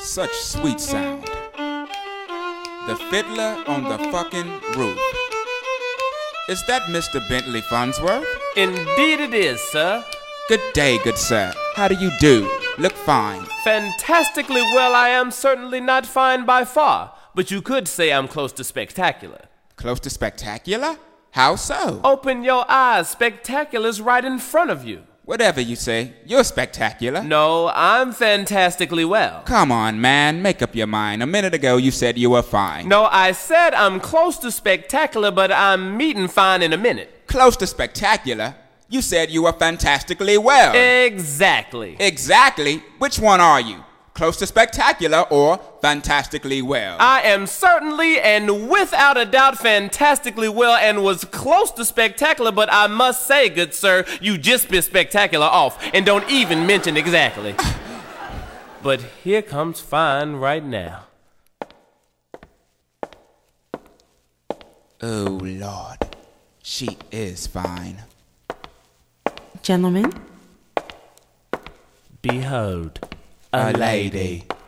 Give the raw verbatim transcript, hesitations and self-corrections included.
Such sweet sound. The fiddler on the fucking roof. Is that Mister Bentley Farnsworth? Indeed it is, sir. Good day, good sir. How do you do? Look fine. Fantastically well. I am certainly not fine by far, but you could say I'm close to spectacular. Close to spectacular? How so? Open your eyes. Spectacular's right in front of you. Whatever you say, you're spectacular. No, I'm fantastically well. Come on, man, make up your mind. A minute ago you said you were fine. No, I said I'm close to spectacular, but I'm meeting fine in a minute. Close to spectacular? You said you were fantastically well. Exactly. Exactly? Which one are you? Close to spectacular or fantastically well? I am certainly and without a doubt fantastically well and was close to spectacular, but I must say, good sir, you just bit spectacular off and don't even mention exactly. But here comes fine right now. Oh, Lord. She is fine. Gentlemen, Behold, A lady.